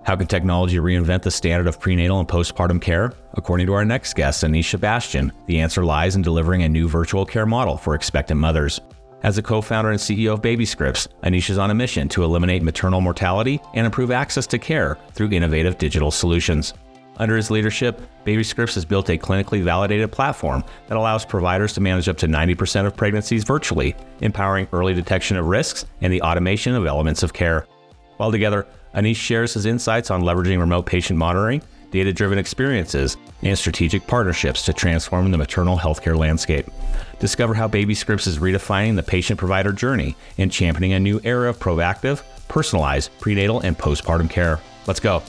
How can technology reinvent the standard of prenatal and postpartum care? According to our next guest, Anish Sebastian, the answer lies in delivering a new virtual care model for expectant mothers. As a co-founder and CEO of BabyScripts, Anish is on a mission to eliminate maternal mortality and improve access to care through innovative digital solutions. Under his leadership, BabyScripts has built a clinically validated platform that allows providers to manage up to 90% of pregnancies virtually, empowering early detection of risks and the automation of elements of care. While together, Anish shares his insights on leveraging remote patient monitoring, data-driven experiences, and strategic partnerships to transform the maternal healthcare landscape. Discover how BabyScripts is redefining the patient-provider journey and championing a new era of proactive, personalized prenatal and postpartum care. Let's go.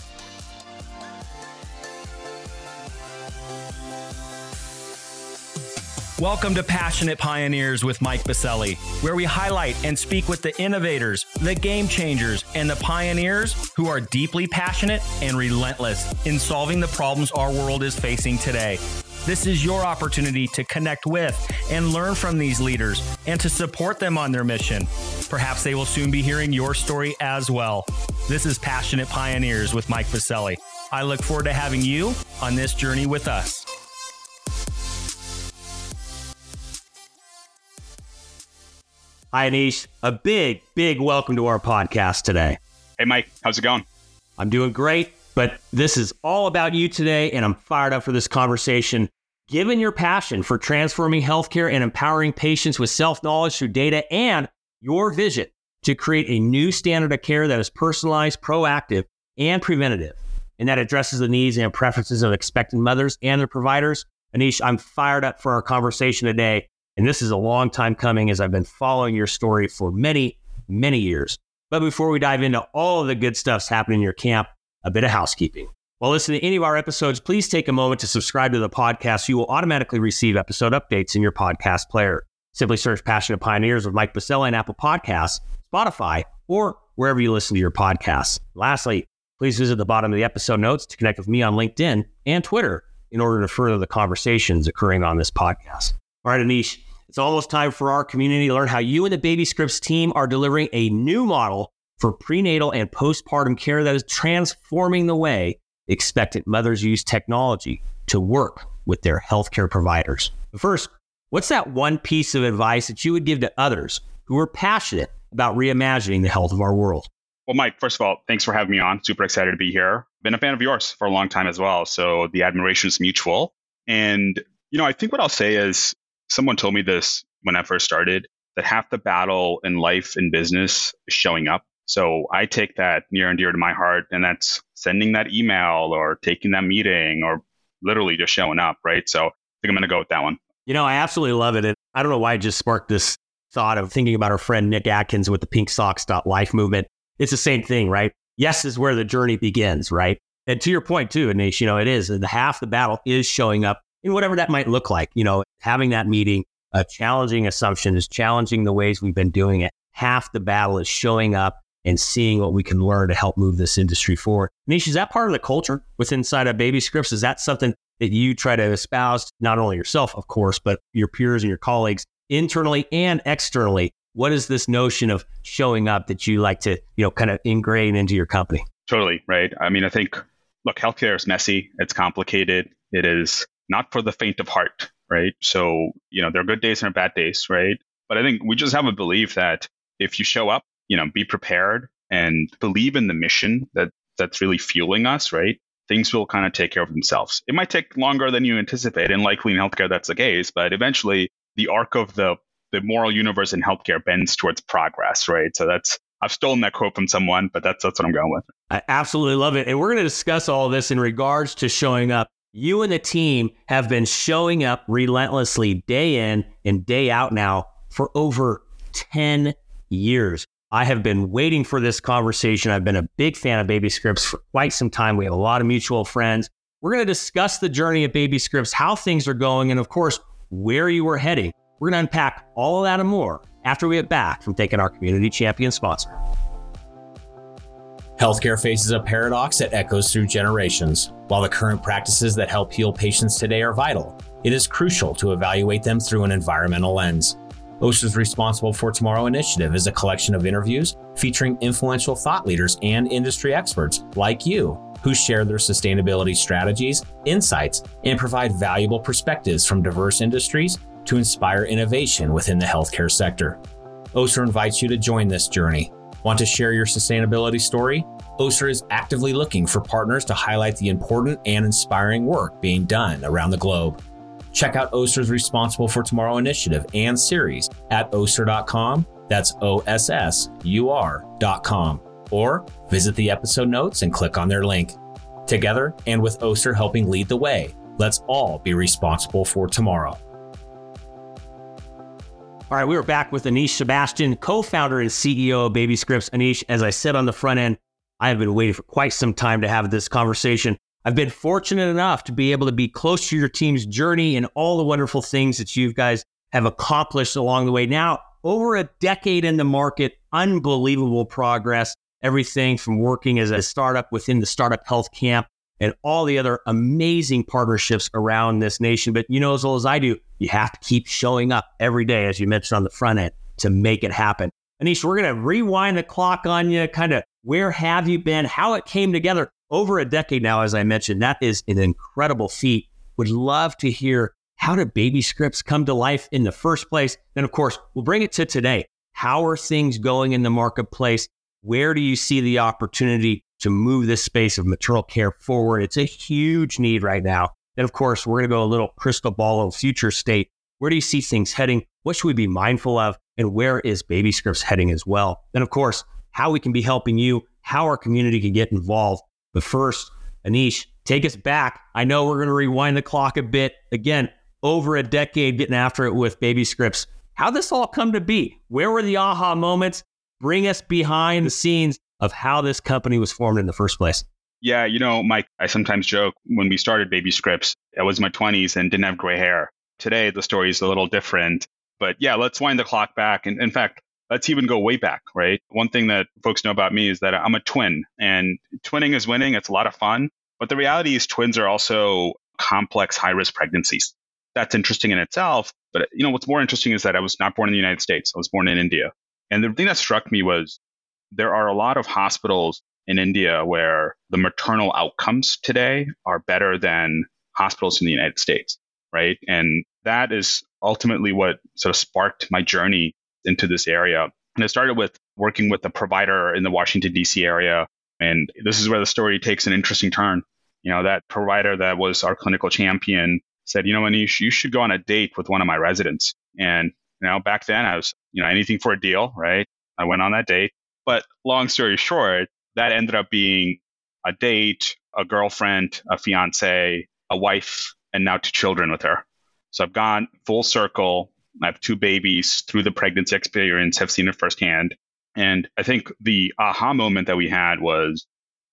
Welcome to Passionate Pioneers with Mike Biselli, where we highlight and speak with the innovators, the game changers, and the pioneers who are deeply passionate and relentless in solving the problems our world is facing today. This is your opportunity to connect with and learn from these leaders and to support them on their mission. Perhaps they will soon be hearing your story as well. This is Passionate Pioneers with Mike Biselli. I look forward to having you on this journey with us. Hi, Anish. A big welcome to our podcast today. Hey, Mike. How's it going? I'm doing great, but this is all about you today, and I'm fired up for this conversation. Given your passion for transforming healthcare and empowering patients with self-knowledge through data and your vision to create a new standard of care that is personalized, proactive, and preventative, and that addresses the needs and preferences of expectant mothers and their providers, Anish, I'm fired up for our conversation today. And this is a long time coming as I've been following your story for many years. But before we dive into all of the good stuff's happening in your camp, a bit of housekeeping. While listening to any of our episodes, please take a moment to subscribe to the podcast so you will automatically receive episode updates in your podcast player. Simply search Passionate Pioneers with Mike Biselli on Apple Podcasts, Spotify, or wherever you listen to your podcasts. Lastly, please visit the bottom of the episode notes to connect with me on LinkedIn and Twitter in order to further the conversations occurring on this podcast. All right, Anish, it's almost time for our community to learn how you and the BabyScripts team are delivering a new model for prenatal and postpartum care that is transforming the way expectant mothers use technology to work with their healthcare providers. But first, what's that one piece of advice that you would give to others who are passionate about reimagining the health of our world? Well, Mike, first of all, thanks for having me on. Super excited to be here. Been a fan of yours for a long time as well, so the admiration is mutual. And, I think what I'll say is, someone told me this when I first started, that half the battle in life and business is showing up. So I take that near and dear to my heart, and that's sending that email or taking that meeting or literally just showing up, right? So I think I'm going to go with that one. I absolutely love it. And I don't know why it just sparked this thought of thinking about our friend Nick Atkins with the PinkSocks.life movement. It's the same thing, right? Yes is where the journey begins, right? And to your point too, Anish, it is. And half the battle is showing up in whatever that might look like, having that meeting, challenging assumptions, challenging the ways we've been doing it. Half the battle is showing up and seeing what we can learn to help move this industry forward. Anish, is that part of the culture within inside of BabyScripts? Is that something that you try to espouse, not only yourself, of course, but your peers and your colleagues internally and externally? What is this notion of showing up that you like to, kind of ingrain into your company? Totally, right? I think, look, healthcare is messy. It's complicated. It is not for the faint of heart, right? So, there are good days and bad days, right? But I think we just have a belief that if you show up, be prepared and believe in the mission that's really fueling us, right? Things will kind of take care of themselves. It might take longer than you anticipate, and likely in healthcare that's the case, but eventually the arc of the moral universe in healthcare bends towards progress, right? So I've stolen that quote from someone, but that's what I'm going with. I absolutely love it. And we're going to discuss all of this in regards to showing up. You and the team have been showing up relentlessly day in and day out now for over 10 years. I have been waiting for this conversation. I've been a big fan of BabyScripts for quite some time. We have a lot of mutual friends. We're going to discuss the journey of BabyScripts, how things are going, and of course, where you are heading. We're going to unpack all of that and more after we get back from taking our community champion sponsor. Healthcare faces a paradox that echoes through generations. While the current practices that help heal patients today are vital, it is crucial to evaluate them through an environmental lens. OSHA's Responsible for Tomorrow initiative is a collection of interviews featuring influential thought leaders and industry experts like you who share their sustainability strategies, insights, and provide valuable perspectives from diverse industries to inspire innovation within the healthcare sector. OSHA invites you to join this journey. Want to share your sustainability story? OSHA is actively looking for partners to highlight the important and inspiring work being done around the globe. Check out OSHA's Responsible for Tomorrow initiative and series at OSHA.com. That's OSSUR.com. Or visit the episode notes and click on their link. Together, and with OSHA helping lead the way, let's all be responsible for tomorrow. All right, we are back with Anish Sebastian, co-founder and CEO of BabyScripts. Anish, as I said on the front end, I have been waiting for quite some time to have this conversation. I've been fortunate enough to be able to be close to your team's journey and all the wonderful things that you guys have accomplished along the way. Now, over a decade in the market, unbelievable progress, everything from working as a startup within the Startup Health Camp and all the other amazing partnerships around this nation. But you know as well as I do, you have to keep showing up every day, as you mentioned on the front end, to make it happen. Anish, we're going to rewind the clock on you, kind of where have you been, how it came together over a decade now, as I mentioned. That is an incredible feat. Would love to hear, how did BabyScripts come to life in the first place? And of course, we'll bring it to today. How are things going in the marketplace? Where do you see the opportunity to move this space of maternal care forward? It's a huge need right now. And of course, we're going to go a little crystal ball of future state. Where do you see things heading? What should we be mindful of? And where is BabyScripts heading as well? And of course, how we can be helping you, how our community can get involved. But first, Anish, take us back. I know we're going to rewind the clock a bit. Again, over a decade getting after it with BabyScripts. How'd this all come to be? Where were the aha moments? Bring us behind the scenes of how this company was formed in the first place. Yeah, Mike, I sometimes joke when we started BabyScripts, I was in my 20s and didn't have gray hair. Today, the story is a little different. But yeah, let's wind the clock back. And in fact, let's even go way back, right? One thing that folks know about me is that I'm a twin, and twinning is winning. It's a lot of fun. But the reality is twins are also complex, high-risk pregnancies. That's interesting in itself. But what's more interesting is that I was not born in the United States. I was born in India. And the thing that struck me was there are a lot of hospitals in India where the maternal outcomes today are better than hospitals in the United States, right? And that is ultimately what sort of sparked my journey into this area. And it started with working with a provider in the Washington, D.C. area. And this is where the story takes an interesting turn. That provider that was our clinical champion said, Anish, you should go on a date with one of my residents. And back then I was, anything for a deal, right? I went on that date. But long story short, that ended up being a date, a girlfriend, a fiance, a wife, and now 2 children with her. So I've gone full circle. I have 2 babies through the pregnancy experience, have seen it firsthand. And I think the aha moment that we had was,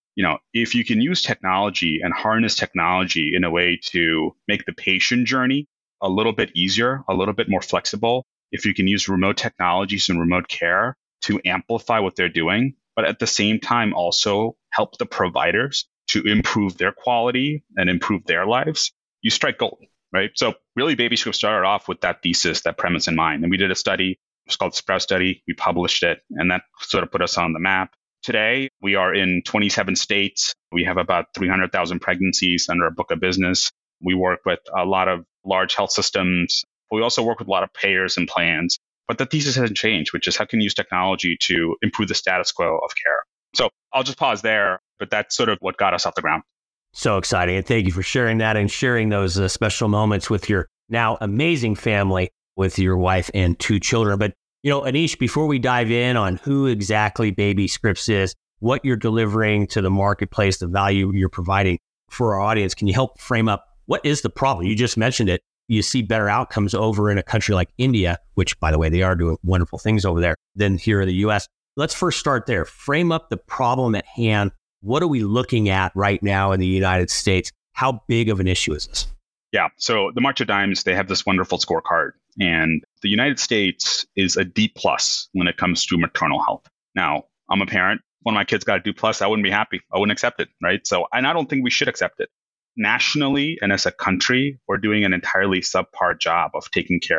if you can use technology and harness technology in a way to make the patient journey a little bit easier, a little bit more flexible, if you can use remote technologies and remote care to amplify what they're doing, but at the same time also help the providers to improve their quality and improve their lives, you strike gold, right? So really BabyScripts started off with that thesis, that premise in mind. And we did a study, it's called the Sprout Study. We published it, and that sort of put us on the map. Today, we are in 27 states. We have about 300,000 pregnancies under our book of business. We work with a lot of large health systems. We also work with a lot of payers and plans. But the thesis hasn't changed, which is how can you use technology to improve the status quo of care? So I'll just pause there, but that's sort of what got us off the ground. So exciting. And thank you for sharing that and sharing those special moments with your now amazing family, with your wife and 2 children. But, Anish, before we dive in on who exactly BabyScripts is, what you're delivering to the marketplace, the value you're providing for our audience, can you help frame up what is the problem? You just mentioned it. You see better outcomes over in a country like India, which, by the way, they are doing wonderful things over there, than here in the U.S. Let's first start there. Frame up the problem at hand. What are we looking at right now in the United States? How big of an issue is this? Yeah. So the March of Dimes, they have this wonderful scorecard. And the United States is a D+ when it comes to maternal health. Now, I'm a parent. When my kids got a D+, I wouldn't be happy. I wouldn't accept it, right? And I don't think we should accept it. Nationally and as a country, we're doing an entirely subpar job of taking care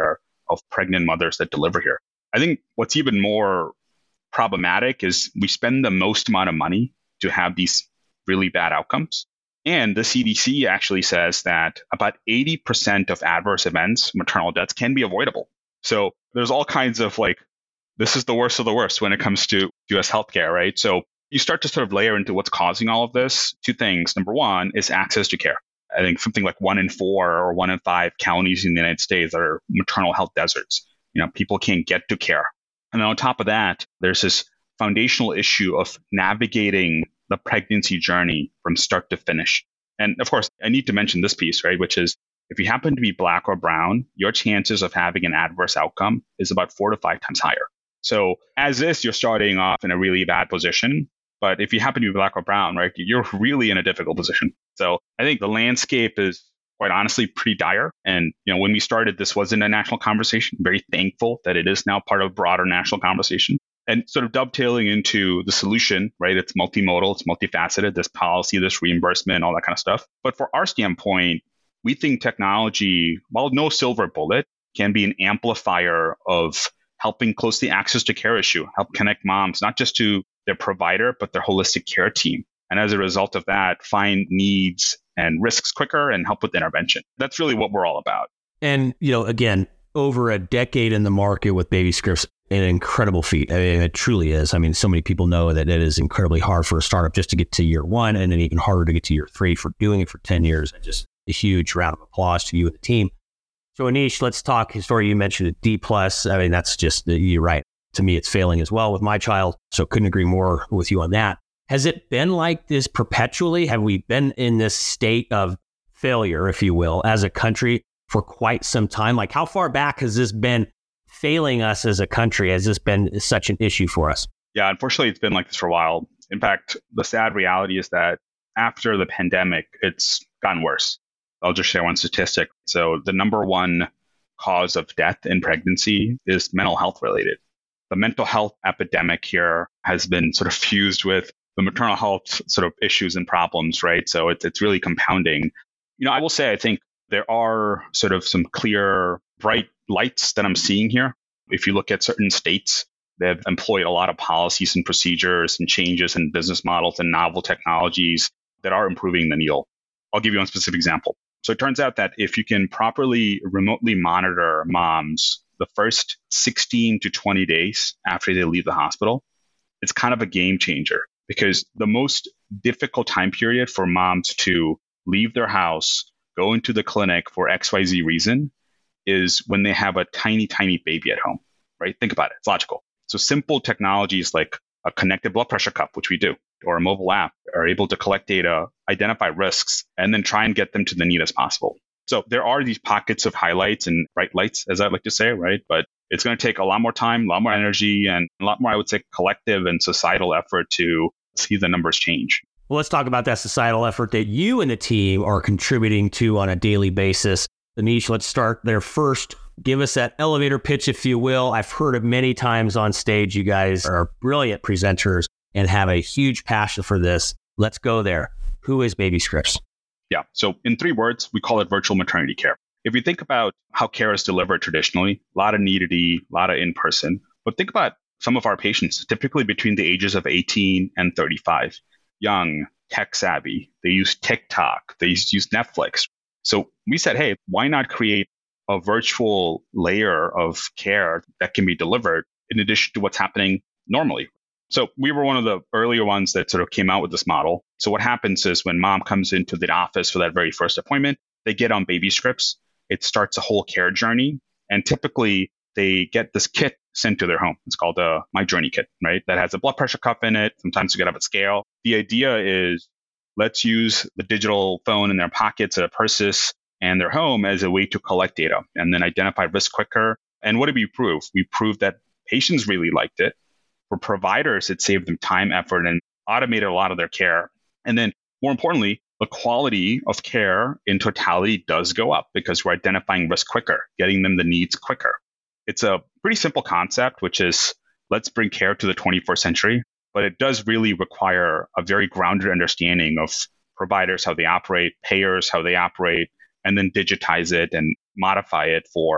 of pregnant mothers that deliver here. I think what's even more problematic is we spend the most amount of money to have these really bad outcomes. And the CDC actually says that about 80% of adverse events, maternal deaths, can be avoidable. So there's all kinds of this is the worst of the worst when it comes to US healthcare, right? So you start to sort of layer into what's causing all of this. Two things. Number one is access to care. I think something like 1 in 4 or 1 in 5 counties in the United States are maternal health deserts. People can't get to care. And then on top of that, there's this foundational issue of navigating the pregnancy journey from start to finish. And of course, I need to mention this piece, right? Which is if you happen to be Black or brown, your chances of having an adverse outcome is about 4 to 5 times higher. So as is, you're starting off in a really bad position. But if you happen to be Black or brown, right, you're really in a difficult position. So I think the landscape is quite honestly pretty dire. And when we started, this wasn't a national conversation. I'm very thankful that it is now part of a broader national conversation. And sort of dovetailing into the solution, right? It's multimodal, it's multifaceted, this policy, this reimbursement, all that kind of stuff. But for our standpoint, we think technology, while no silver bullet, can be an amplifier of helping close the access to care issue, help connect moms, not just to their provider, but their holistic care team. And as a result of that, find needs and risks quicker and help with intervention. That's really what we're all about. And, again, over a decade in the market with BabyScripts, an incredible feat. I mean, it truly is. I mean, so many people know that it is incredibly hard for a startup just to get to year 1 and then even harder to get to year 3 for doing it for 10 years. And just a huge round of applause to you and the team. So Anish, let's talk history. You mentioned a D+. I mean, that's just, you're right. To me, it's failing as well with my child. So couldn't agree more with you on that. Has it been like this perpetually? Have we been in this state of failure, if you will, as a country for quite some time? Like how far back has this been failing us as a country? Has this been such an issue for us? Yeah, unfortunately, it's been like this for a while. In fact, the sad reality is that after the pandemic, it's gotten worse. I'll just share one statistic. So the number one cause of death in pregnancy is mental health related. The mental health epidemic here has been sort of fused with the maternal health sort of issues and problems, right? So it's really compounding. I will say, I think there are sort of some clear, bright lights that I'm seeing here. If you look at certain states, they've employed a lot of policies and procedures and changes in business models and novel technologies that are improving the needle. I'll give you one specific example. So it turns out that if you can properly remotely monitor moms the first 16 to 20 days after they leave the hospital, it's kind of a game changer because the most difficult time period for moms to leave their house, go into the clinic for XYZ reason is when they have a tiny, tiny baby at home, right? Think about it. It's logical. So simple technologies like a connected blood pressure cuff, which we do, or a mobile app are able to collect data, identify risks, and then try and get them to the neatest possible. So there are these pockets of highlights and bright lights, as I like to say, right? But it's going to take a lot more time, a lot more energy, and a lot more, I would say, collective and societal effort to see the numbers change. Well, let's talk about that societal effort that you and the team are contributing to on a daily basis. Anish, let's start there first. Give us that elevator pitch, if you will. I've heard it many times on stage. You guys are brilliant presenters and have a huge passion for this. Let's go there. Who is BabyScripts? Yeah. So in 3 words, we call it virtual maternity care. If you think about how care is delivered traditionally, a lot of need-to-be, a lot of in-person, but think about some of our patients, typically between the ages of 18 and 35, young, tech savvy. They use TikTok. They use Netflix. So we said, hey, why not create a virtual layer of care that can be delivered in addition to what's happening normally? So we were one of the earlier ones that sort of came out with this model. So what happens is when mom comes into the office for that very first appointment, they get on BabyScripts. It starts a whole care journey. And typically they get this kit sent to their home. It's called a My Journey kit, right? That has a blood pressure cuff in it. Sometimes you get up at scale. The idea is let's use the digital phone in their pockets, their purses, and their home as a way to collect data and then identify risk quicker. And what did we prove? We proved that patients really liked it. For providers, it saved them time, effort, and automated a lot of their care. And then more importantly, the quality of care in totality does go up because we're identifying risk quicker, getting them the needs quicker. It's a pretty simple concept, which is let's bring care to the 21st century, but it does really require a very grounded understanding of providers, how they operate, payers, how they operate, and then digitize it and modify it for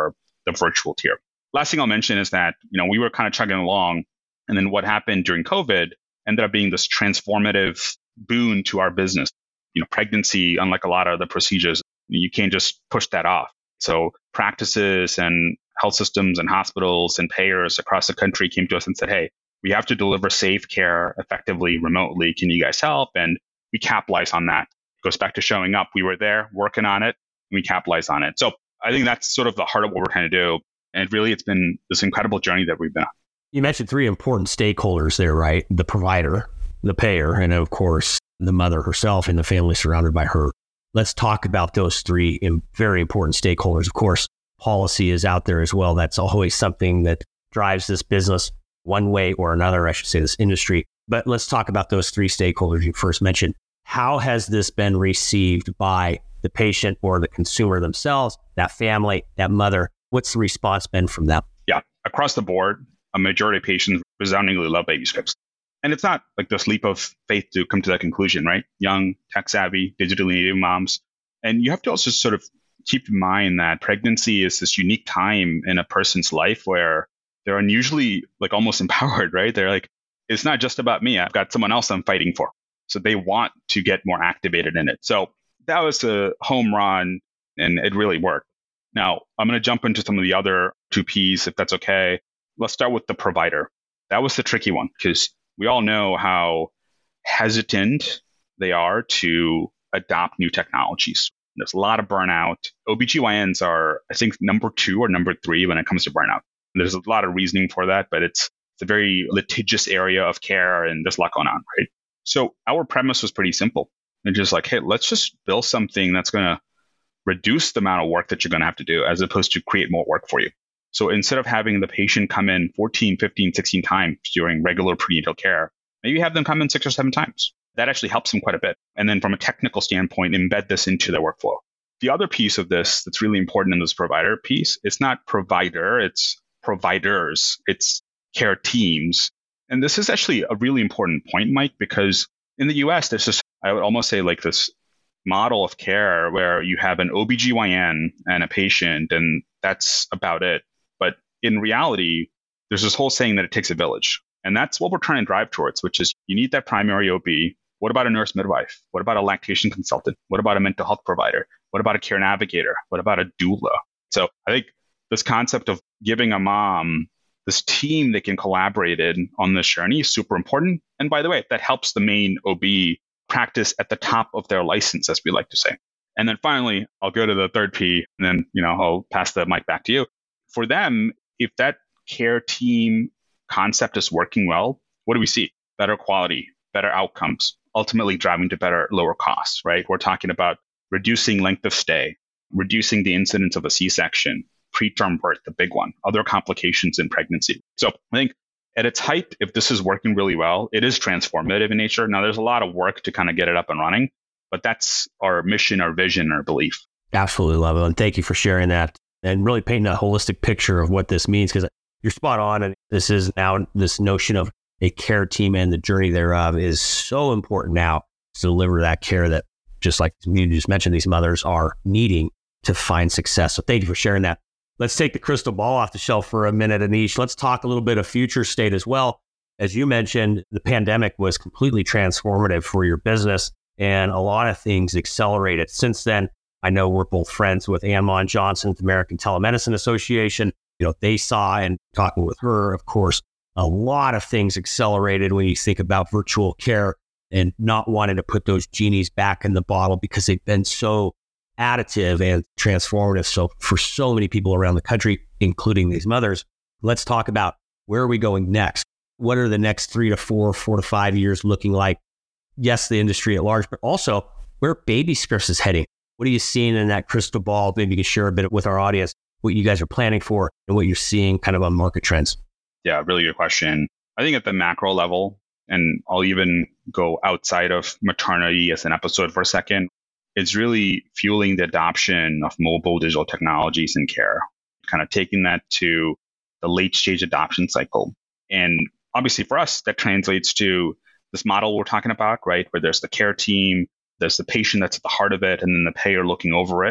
the virtual tier. Last thing I'll mention is that, we were kind of chugging along, and then what happened during COVID ended up being this transformative boon to our business. Pregnancy, unlike a lot of the procedures, you can't just push that off. So practices and health systems and hospitals and payers across the country came to us and said, hey, we have to deliver safe care effectively remotely. Can you guys help? And we capitalize on that. It goes back to showing up. We were there working on it, and we capitalize on it. So I think that's sort of the heart of what we're trying to do. And really, it's been this incredible journey that we've been on. You mentioned three important stakeholders there, right? The provider, the payer, and of course, the mother herself and the family surrounded by her. Let's talk about those three very important stakeholders. Of course, policy is out there as well. That's always something that drives this business one way or another, I should say, this industry. But let's talk about those three stakeholders you first mentioned. How has this been received by the patient or the consumer themselves, that family, that mother? What's the response been from them? Yeah, across the board, a majority of patients resoundingly love baby scripts. And it's not like this leap of faith to come to that conclusion, right? Young, tech-savvy, digitally native moms. And you have to also sort of keep in mind that pregnancy is this unique time in a person's life where they're unusually like almost empowered, right? They're like, it's not just about me. I've got someone else I'm fighting for. So they want to get more activated in it. So that was a home run, and it really worked. Now, I'm going to jump into some of the other two Ps, if that's okay. Let's start with the provider. That was the tricky one because we all know how hesitant they are to adopt new technologies. There's a lot of burnout. OBGYNs are, I think, number 2 or number 3 when it comes to burnout. And there's a lot of reasoning for that, but it's a very litigious area of care, and there's a lot going on, right? So our premise was pretty simple. And just like, hey, let's just build something that's going to reduce the amount of work that you're going to have to do as opposed to create more work for you. So instead of having the patient come in 14, 15, 16 times during regular prenatal care, maybe have them come in 6 or 7 times. That actually helps them quite a bit. And then from a technical standpoint, embed this into their workflow. The other piece of this that's really important in this provider piece, it's not provider, it's providers, it's care teams. And this is actually a really important point, Mike, because in the US, there's this, I would almost say like this model of care where you have an OBGYN and a patient, and that's about it. But in reality, there's this whole saying that it takes a village. And that's what we're trying to drive towards, which is you need that primary OB. What about a nurse midwife? What about a lactation consultant? What about a mental health provider? What about a care navigator? What about a doula? So I think this concept of giving a mom this team that can collaborate on this journey is super important. And by the way, that helps the main OB practice at the top of their license, as we like to say. And then finally, I'll go to the third P, and then I'll pass the mic back to you. For them, if that care team concept is working well, what do we see? Better quality, better outcomes, ultimately driving to better, lower costs, right? We're talking about reducing length of stay, reducing the incidence of a C-section, preterm birth, the big one, other complications in pregnancy. So I think at its height, if this is working really well, it is transformative in nature. Now, there's a lot of work to kind of get it up and running, but that's our mission, our vision, our belief. Absolutely love it. And thank you for sharing that and really painting a holistic picture of what this means, because you're spot on. And this is now this notion of a care team and the journey thereof is so important now to deliver that care that, just like you just mentioned, these mothers are needing to find success. So thank you for sharing that. Let's take the crystal ball off the shelf for a minute, Anish. Let's talk a little bit of future state as well. As you mentioned, the pandemic was completely transformative for your business, and a lot of things accelerated. Since then, I know we're both friends with Ann Johnson, the American Telemedicine Association. They saw, and talking with her, of course, a lot of things accelerated when you think about virtual care and not wanting to put those genies back in the bottle because they've been so additive and transformative. So for so many people around the country, including these mothers, let's talk about where are we going next? What are the next 3 to 4, 4 to 5 years looking like? Yes, the industry at large, but also where baby scripts is heading. What are you seeing in that crystal ball? Maybe you can share a bit with our audience what you guys are planning for and what you're seeing kind of on market trends. Yeah, really good question. I think at the macro level, and I'll even go outside of maternity as an episode for a second, it's really fueling the adoption of mobile digital technologies in care, kind of taking that to the late stage adoption cycle. And obviously for us, that translates to this model we're talking about, right? Where there's the care team, there's the patient that's at the heart of it, and then the payer looking over it.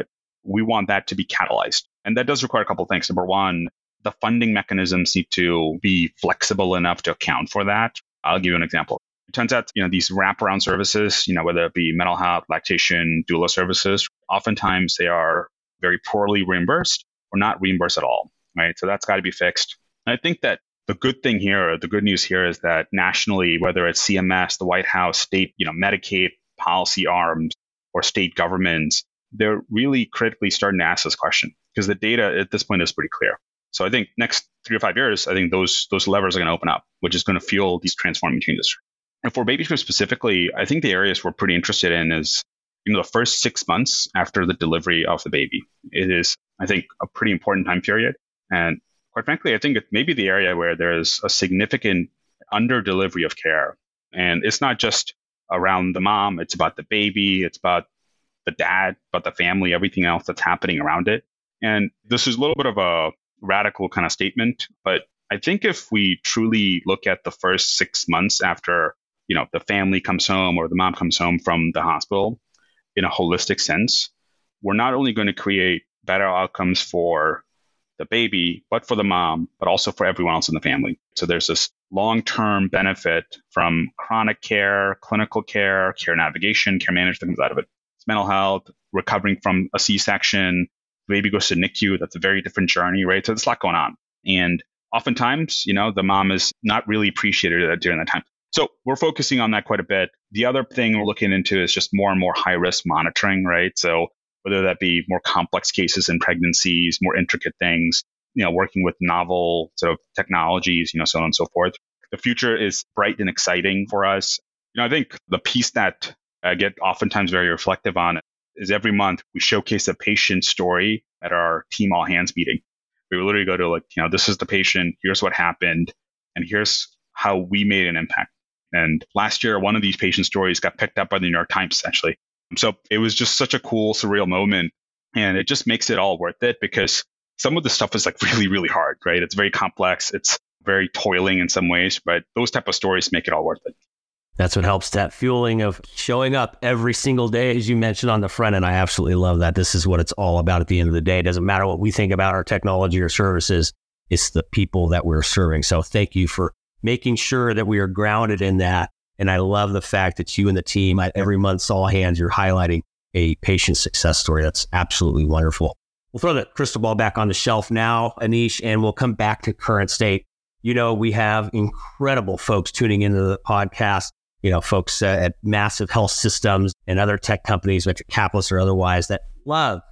we want that to be catalyzed. And that does require a couple of things. Number one, the funding mechanisms need to be flexible enough to account for that. I'll give you an example. It turns out, these wraparound services, whether it be mental health, lactation, doula services, oftentimes they are very poorly reimbursed or not reimbursed at all, right? So that's got to be fixed. And I think that the good thing here, the good news here is that nationally, whether it's CMS, the White House, state, Medicaid policy arms, or state governments, they're really critically starting to ask this question because the data at this point is pretty clear. So I think next 3 to 5 years, I think those levers are going to open up, which is going to fuel these transforming changes. And for BabyScript specifically, I think the areas we're pretty interested in is, the first 6 months after the delivery of the baby. It is, I think, a pretty important time period. And quite frankly, I think it may be the area where there's a significant under-delivery of care. And it's not just around the mom, it's about the baby, it's about the dad, about the family, everything else that's happening around it. And this is a little bit of a radical kind of statement, but I think if we truly look at the first 6 months after, the family comes home or the mom comes home from the hospital in a holistic sense, we're not only going to create better outcomes for the baby, but for the mom, but also for everyone else in the family. So there's this long-term benefit from chronic care, clinical care, care navigation, care management that comes out of it. It's mental health, recovering from a C-section, baby goes to NICU. That's a very different journey, right? So there's a lot going on. And oftentimes, the mom is not really appreciated during that time. So we're focusing on that quite a bit. The other thing we're looking into is just more and more high-risk monitoring, right? So whether that be more complex cases in pregnancies, more intricate things, working with novel sort of technologies, so on and so forth. The future is bright and exciting for us. I think the piece that I get oftentimes very reflective on is every month we showcase a patient story at our team all hands meeting. We literally go to this is the patient, here's what happened, and here's how we made an impact. And last year, one of these patient stories got picked up by the New York Times, actually. So it was just such a cool, surreal moment. And it just makes it all worth it because some of the stuff is really, really hard, right? It's very complex. It's very toiling in some ways, but those type of stories make it all worth it. That's what helps, that fueling of showing up every single day, as you mentioned on the front end. I absolutely love that. This is what it's all about at the end of the day. It doesn't matter what we think about our technology or services. It's the people that we're serving. So thank you for making sure that we are grounded in that. And I love the fact that you and the team at every month's all hands, you're highlighting a patient success story. That's absolutely wonderful. We'll throw the crystal ball back on the shelf now, Anish, and we'll come back to current state. We have incredible folks tuning into the podcast, folks at massive health systems and other tech companies, venture capitalists or otherwise, that love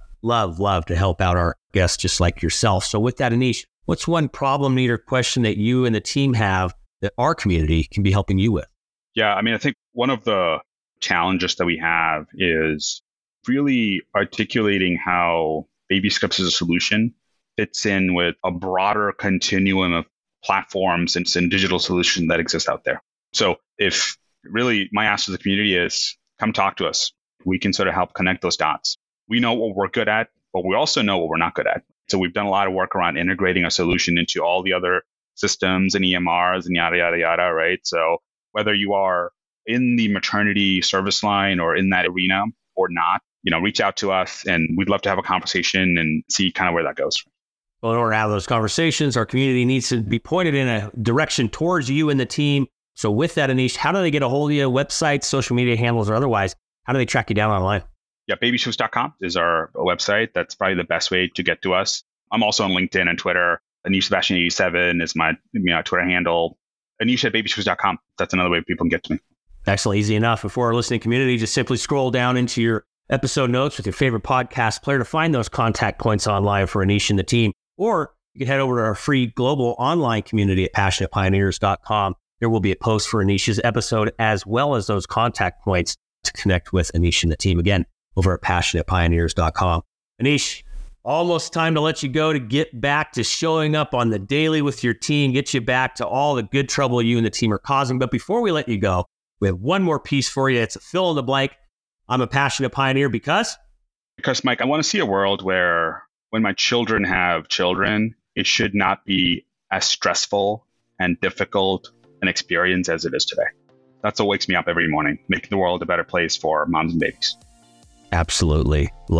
to help out our guests just like yourself. So with that, Anish, what's one problem, need, or question that you and the team have that our community can be helping you with? Yeah, I think one of the challenges that we have is really articulating how BabyScript as a solution fits in with a broader continuum of platforms and digital solutions that exist out there. So if really my ask to the community is come talk to us, we can sort of help connect those dots. We know what we're good at, but we also know what we're not good at. So we've done a lot of work around integrating a solution into all the other systems and EMRs and yada, yada, yada, right? So whether you are in the maternity service line or in that arena or not, reach out to us and we'd love to have a conversation and see kind of where that goes. Well, in order to have those conversations, our community needs to be pointed in a direction towards you and the team. So with that, Anish, how do they get a hold of you? Websites, social media handles, or otherwise? How do they track you down online? Yeah, babyscripts.com is our website. That's probably the best way to get to us. I'm also on LinkedIn and Twitter. Anish Sebastian 87 is my Twitter handle. Anish at babyscripts.com. That's another way people can get to me. Excellent. Easy enough. And for our listening community, just simply scroll down into your episode notes with your favorite podcast player to find those contact points online for Anish and the team. Or you can head over to our free global online community at passionatepioneers.com. There will be a post for Anish's episode as well as those contact points to connect with Anish and the team. Again, over at passionatepioneers.com. Anish, almost time to let you go to get back to showing up on the daily with your team, get you back to all the good trouble you and the team are causing. But before we let you go, we have one more piece for you. It's a fill in the blank. I'm a passionate pioneer because, Mike, I want to see a world where when my children have children, it should not be as stressful and difficult an experience as it is today. That's what wakes me up every morning, making the world a better place for moms and babies. Absolutely. Love it.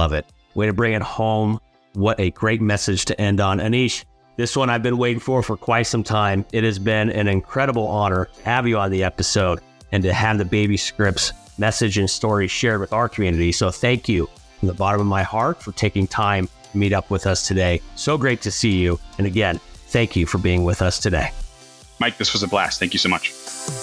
Way to bring it home. What a great message to end on. Anish, this one I've been waiting for quite some time. It has been an incredible honor to have you on the episode and to have the Baby Scripts message and story shared with our community. So thank you from the bottom of my heart for taking time to meet up with us today. So great to see you. And again, thank you for being with us today. Mike, this was a blast. Thank you so much.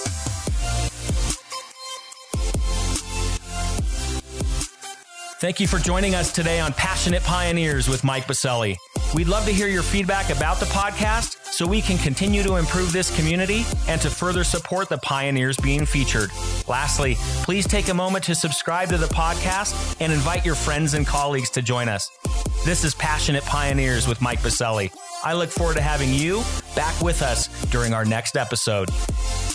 Thank you for joining us today on Passionate Pioneers with Mike Biselli. We'd love to hear your feedback about the podcast so we can continue to improve this community and to further support the pioneers being featured. Lastly, please take a moment to subscribe to the podcast and invite your friends and colleagues to join us. This is Passionate Pioneers with Mike Biselli. I look forward to having you back with us during our next episode.